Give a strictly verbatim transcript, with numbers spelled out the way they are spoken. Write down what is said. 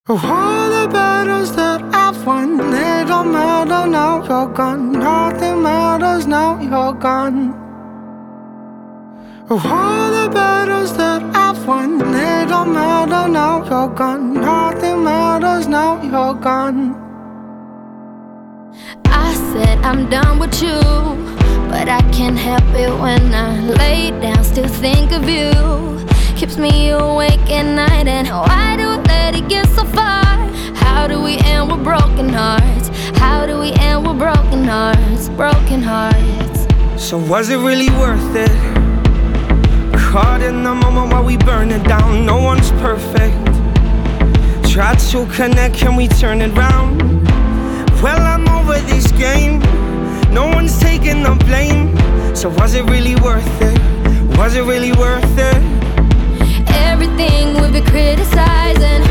Of all the battles that I've won, they don't matter now you're gone. Nothing matters now you're gone. Of all the battles that I've won, they don't matter now you're gone. Nothing matters now you're gone. I said I'm done with you, but I can't help it when I lay down, still think of you. Keeps me awake at night, and why do we let it get so far? How do we end with broken hearts? How do we end with broken hearts? Broken hearts. So was it really worth it? Caught in the moment while we burn it down. No one's perfect. Tried to connect, can we turn it round? Well, I'm over this game. No one's taking the blame. So was it really worth it? Was it really worth it? Everything we've been criticizing,